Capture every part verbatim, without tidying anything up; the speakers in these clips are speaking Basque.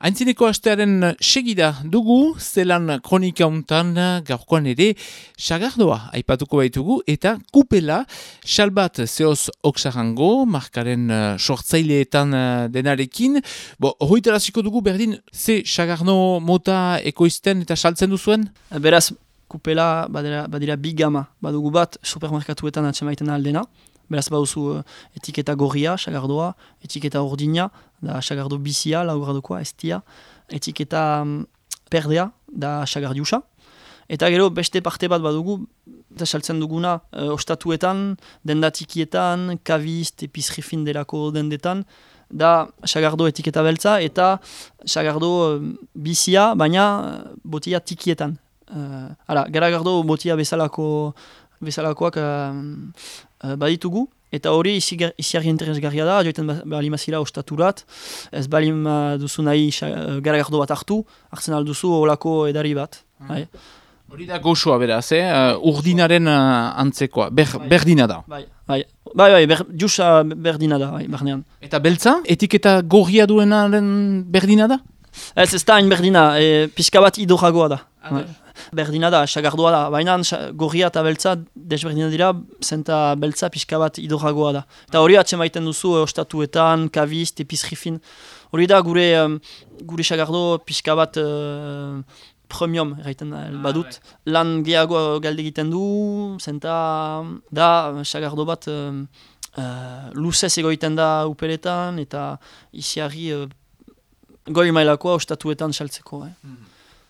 Aintzineko astearen segida dugu, zelan kronika untan gaurkoan ere sagardoa aipatuko baitugu eta kupela salbat zehoz oksarango, markaren uh, sortzaileetan uh, denarekin. Bo, hoitaraziko dugu berdin, ze sagarno mota ekoizten eta saltzen duzuen? Beraz, kupela badira, badira bigama, badugu bat supermerkatuetan atxemaiten aldena. Beraz, baduzu uh, etiketa gorria, sagardoa, etiketa urdina, da sagardo bizia, laugradokoa, estia, etiketa um, perdea, da sagardiusa. Eta gero beste parte bat badugu, eta saltzen duguna uh, ostatuetan, dendatikietan, kavist, epizrifin delako dendetan, da sagardo etiketa beltza eta sagardo uh, bizia, baina uh, botia tikietan. Uh, Hala, garagardo botia bezalako, bezalakoak uh, uh, baditugu. Eta hori iziarri interesgarria da, joiten balimazila ostaturat, ez balim duzu nahi garagardo bat hartu, hartzen alduzu olako edari bat. Mm. Hori da goxoa beraz, eh? uh, urdinaren uh, antzekoa, Ber, bai. Berdina da. Bai, bai, bai, bai ber, jusa berdina da, bai, barnean. Eta beltza, etiketa gorria duenaren berdina da? Ez ez da hain berdina, e, pixka bat idoragoa da. Bai. Berdina da, sagardoa da, baina gorria eta beltza desberdina dira, zenta beltza pixka bat idoragoa da. Eta hori atxemaiten duzu ostatuetan, kavist, epizrifin. Hori da gure, um, gure sagardo pixka bat uh, premium erraiten badut. Lan gehiago galde egiten du, zenta da sagardo bat um, uh, luzez egoiten da upeletan, eta isiarri uh, goi mailakoa ostatuetan saltzeko. Eh. Mm.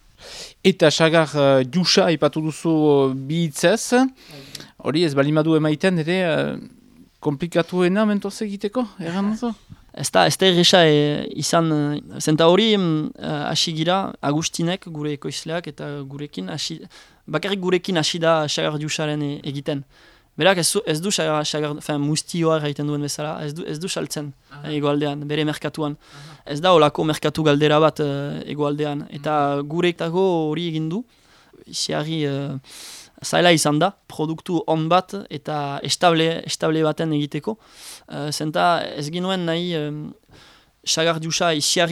Eta sagar uh, jusa ipatu duzu uh, bi hitzez, hori ez balimadu emaiten ere uh, komplikatuena mentoz egiteko, erran duzu? Ez da, ez da erresa e, izan, uh, zenta hori hasi uh, gira Agustinek gure ekoizleak eta gurekin, hasi, bakarrik gurekin hasi da sagar jusaren e, egiten. Berak ez, ez du sagar, sagar mustioa egiten duen bezala, ez du, ez du saltzen uh-huh. egoaldean, bere merkatuan. Uh-huh. Ez da olako merkatu galdera bat uh, egoaldean. Eta uh-huh. gurektako hori egin du, isiarri uh, zaila izan da, produktu on bat eta estable, estable baten egiteko. Uh, zenta ez ginuen nahi um, sagar jusa isiarri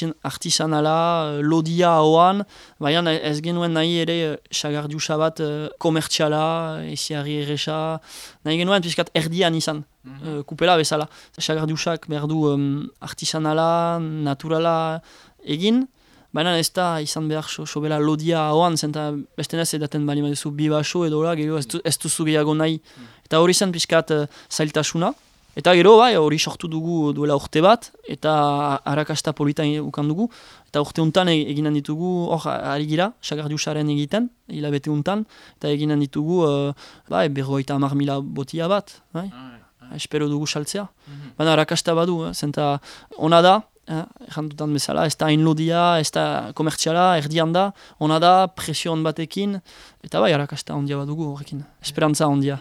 artisanala, lodia hauan, baina ez genuen nahi ere sagar jusa bat uh, komertziala, isiarri erresa, nahi genuen pixkat erdian izan, mm-hmm. uh, kupela bezala. Sagar jusak behar du um, artisanala, naturala egin, baina ez da izan behar so, sobela lodia hauan, zenta bestenez edaten bali madezu bi baso edo hori ez, du, ez duzu gehiago nahi. Mm. Eta hori zen pixkat uh, zailtasuna. Eta gero, bai, hori sortu dugu duela urte bat, eta arrakasta politan ukan dugu. Eta urte untan eginan ditugu, hor, ari gira, sagardiusaren egiten, hilabete untan, eta eginan ditugu, uh, bai, berroita hamar mila botia bat, bai, ah, ah. espero dugu saltzea. Mm-hmm. Baina arrakasta badu, eh, zenta ona da, erran dutan bezala, ez da hain lodia, ez da komertziala, erdian da, ona da, presio on batekin, eta bai, arrakasta ondia badugu horrekin, esperantza ondia.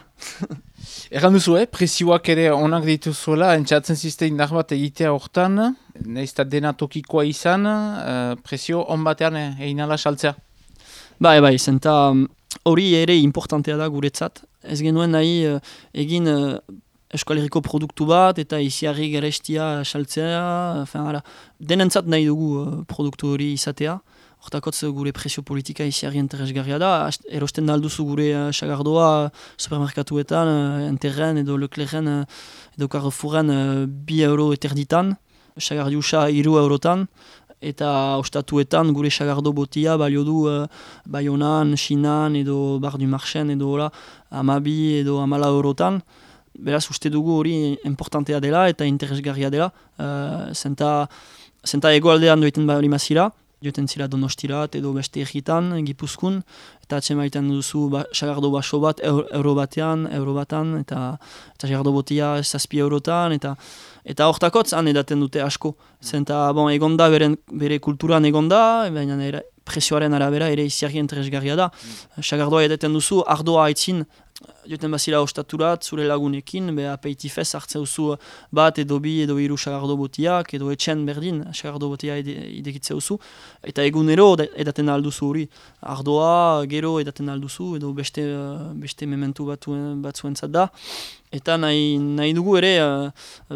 Erran duzu, eh? Presioak ere onak dituzuela, entzatzen ziste indar bat egitea hortan, nahiz eta dena tokikoa izan, uh, presio on batean egin ala saltzea? Bai, bai, zenta hori ere importantea da guretzat, ez genuen nahi uh, egin uh, Euskal Herriko produktu bat, eta iziarri garestia saltzea, denentzat nahi dugu uh, produktu hori izatea. Hortakotz gure presio politika iziarri interesgarria da. Erosten da alduzu gure uh, sagardoa supermerkatuetan, uh, Enterren edo Leclerren uh, edo Carrefouren uh, bi euro eterditan, sagardiusa hiru eurotan, eta ostatuetan gure sagardo botia balio du uh, Baionan, Chinan edo Bar du Marchen edo hola, amabi edo amala eurotan. Beraz, uste dugu hori importantea dela eta interesgarria dela. Uh, zenta, zenta egoaldean dueten balimazila, dueten zila Donostirat edo beste egitan, Gipuzkun, eta atzemaiten duzu ba, sagardo baso bat euro, euro batean, euro batan, eta, eta sagardo botia zazpi eurotan, eta eta hortakotz han edaten dute asko. Zenta, bon, egonda beren, bere kulturan egonda, baina ere, presioaren arabera ere iziarri interesgarria da. Sagardoa edaten duzu, ardoa aitzin, joten bazila ostaturat, zure lagunekin, be apeitifez hartzen duzu bat edo bi edo hiru sagardo botiak, edo etxen berdin sagardo botia idekitze duzu. Eta egunero edaten alduzu hori. Ardoa, gero edaten alduzu, edo beste, beste mementu batzuentzat da. Eta nahi, nahi dugu ere,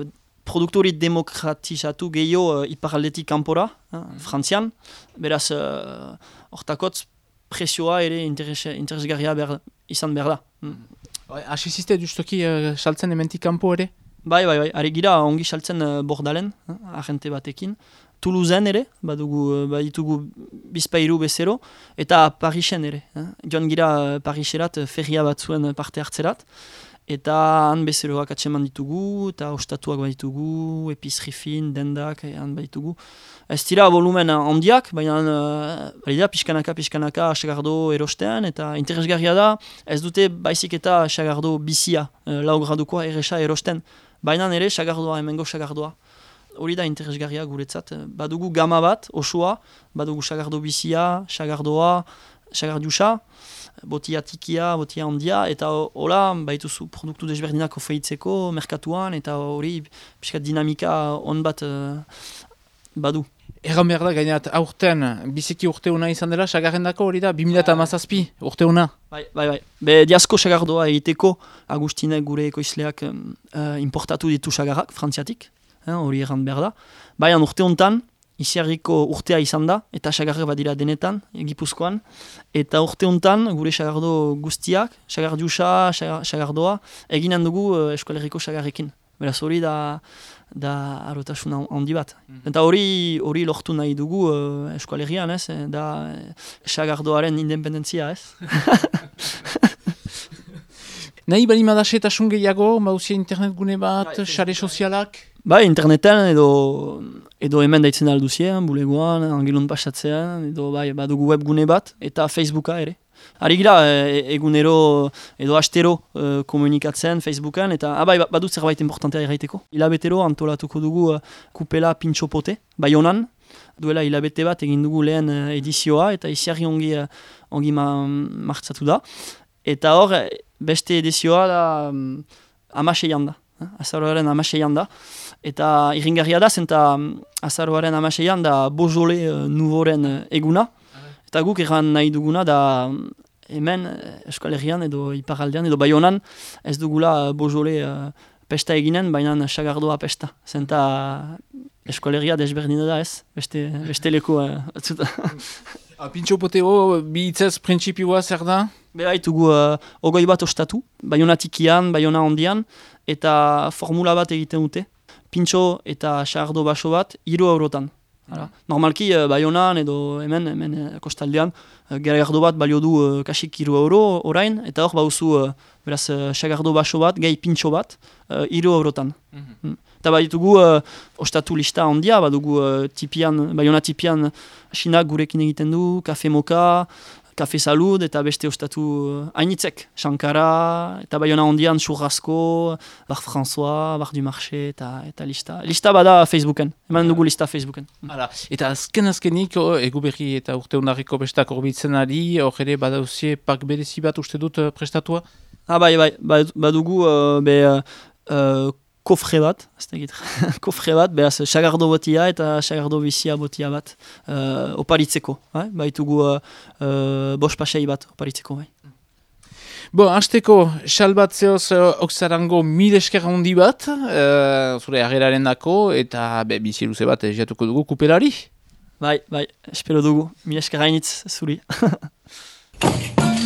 produktu hori demokratizatu gehiago uh, iparaldetik kanpora, uh, Frantzian, beraz, hortakotz, uh, presioa ere interes, interesgarria behar, izan behar da. Mm. Hasi ziste justoki uh, saltzen ementik kanpo ere? Bai, bai, bai, are gira ongi saltzen uh, Bordalen, uh, agente batekin. Toulousen ere, badugu, uh, baditugu bizpairu bezero, eta Parisen ere. Uh. Joan gira uh, Pariserat uh, ferria batzuen parte hartzerat, eta han bezeroak atseman ditugu, eta ostatuak baditugu, epizri fin, dendak, han baditugu. Ez dira volumen handiak, baina uh, pixkanaka, pixkanaka, sagardo erostean, eta interesgarria da, ez dute baizik eta sagardo bizia, uh, lau gradukoa erresa erosten, baina ere sagardoa, hemengo sagardoa. Hori da interesgarria guretzat, badugu gama bat, osoa, badugu sagardo bizia, sagardoa, sagardiusa, botia tikia, botia handia, eta hola, baituzu produktu desberdinak ofeitzeko, merkatuan, eta hori pixkat dinamika on bat uh, badu. Egan behar da, gainat, aurten, biziki urte una izan dela, sagarrendako hori da, bi mila hamazazpi urte una? Bai, bai, bai. Be, diasko sagardoa egiteko, Agustinek gure ekoizleak um, uh, importatu ditu sagarrak, frantziatik, hori eh, egan behar da. Baina urte hontan, Isiarriko urtea izan da, eta sagarrak badira denetan, Gipuzkoan. Eta urte hontan, gure sagardo guztiak, sagardiusa, sagardoa, eginen dugu uh, Eskolerriko sagarrekin. Beraz hori da, da arotasun handi bat. Mm-hmm. Eta hori hori lortu nahi dugu uh, Eskolerrian, ez? Da sagardoaren independentzia, ez? Nahi bali madasetasun gehiago, mauzia internet gune bat, sare sozialak? Bai, interneten edo, edo hemen daitzen alduzien, bulegoan, angelun pasatzean, edo bai, badugu webgune bat, eta Facebooka ere. Ari gira, e, egunero edo astero e, komunikatzen Facebookan, eta ah, bai, badut zerbait importantea erraiteko. Hilabetero antolatuko dugu uh, kupela pintxopote, bai honan, duela hilabete bat egin dugu lehen uh, edizioa, eta iziarri ongi, uh, ongi ma, martzatu da. Eta hor, beste edizioa da um, amaseian da. Azaroaren amaseian da, eta irringarria da, zenta azaroaren amaseian da Bojole uh, nuvoren eguna, eta guk erran nahi duguna da hemen Eskolerrian edo Iparaldean edo Baionan ez dugula Bojole uh, pesta eginen, baina sagardoa pesta, zenta Eskolerria desberdina da ez, beste, beste leku batzuta. Uh, Pintxopoteo, bi hitzez printzipioa zer da? Beha itugu uh, ogoi bat ostatu, Baionatikian, Baiona ondian, eta formula bat egiten dute. Pintxo eta sagardo baso bat, hiru eurotan. Mm. Normalki, uh, Baionan edo hemen, hemen uh, kostaldean, uh, garagardo bat balio du uh, kasik hiru euro orain, eta hor bauzu uh, beraz uh, sagardo baso bat, gehi pintxo bat, uh, hiru eurotan. Mm-hmm. Mm. Eta baditugu uh, ostatu lista handia, badugu uh, tipian, Baiona tipian Sinak gurekin egiten du, Kafe Moka, Kafe Salud, eta beste ostatu hainitzek. Uh, Shankara, eta Baiona ondian Churrasco, Bar François, Bar du Marché, eta, eta lista. Lista bada Facebooken, eman dugu lista Facebooken. Hala, eta azken azkenik, oh, egu berri eta urte undarriko bestak horbitzen ari, hor ere badauzie pak berezi bat uste dut uh, prestatua? Ah, bai, bai, badugu uh, be... Uh, kofre bat, ez da egit, kofre bat, behaz, sagardo botia eta sagardo bizia botia bat uh, oparitzeko, eh? Baitugu uh, uh, bos pasei bat oparitzeko, bai. Bo, hasteko, xal bat zehoz uh, oksarango mil esker handi bat, uh, zure ageraren dako, eta be, bizi luze bat egiatuko dugu kupelari? Bai, bai, espero dugu, mil esker hainitz zuri.